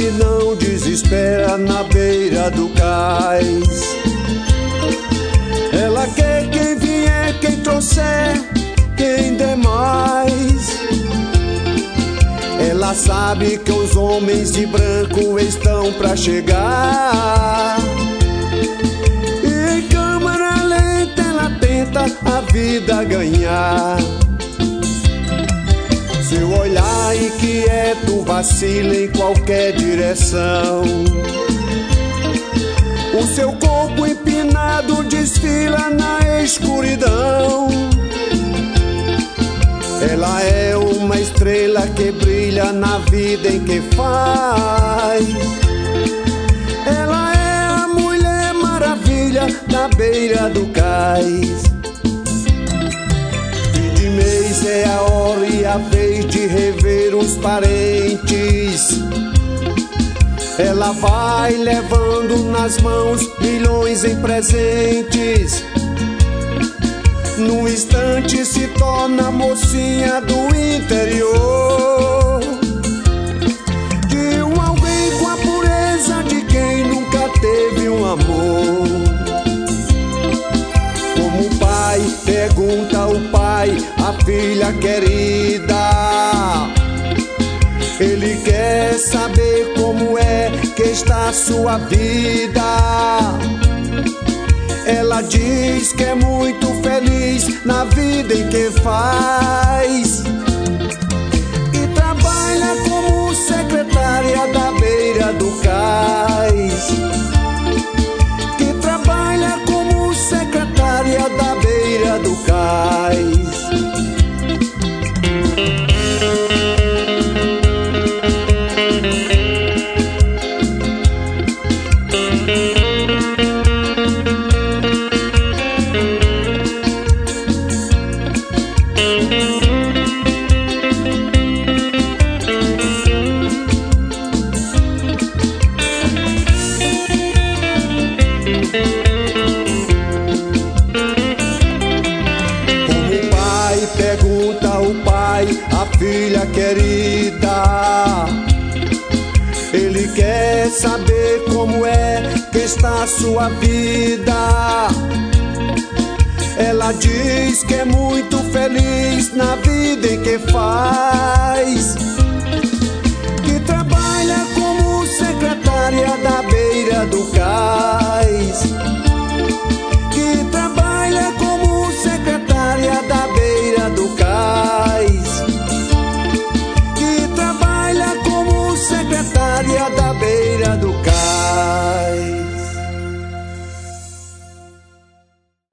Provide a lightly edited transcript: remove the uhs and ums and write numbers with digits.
que não desespera na beira do cais. Ela quer quem vier, quem trouxer, quem der mais. Ela sabe que os homens de branco estão pra chegar. E em câmara lenta ela tenta a vida ganhar. Seu olhar inquieto vacila em qualquer direção. O seu corpo empinado desfila na escuridão. Ela é uma estrela que brilha na vida em que faz. Ela é a Mulher Maravilha da beira do cais. Fim de mês é a hora e a vez de rever os parentes. Ela vai levando nas mãos milhões em presentes. Num instante se torna mocinha do interior, de um alguém com a pureza de quem nunca teve um amor. Como o pai pergunta ao pai, a filha querida, ele quer saber como é que está a sua vida. Ela diz que é muito feliz na vida em que faz. E trabalha como secretária da beira do cais. Que trabalha como secretária da beira do cais. Filha querida, ele quer saber como é que está a sua vida. Ela diz que é muito feliz na vida em que faz.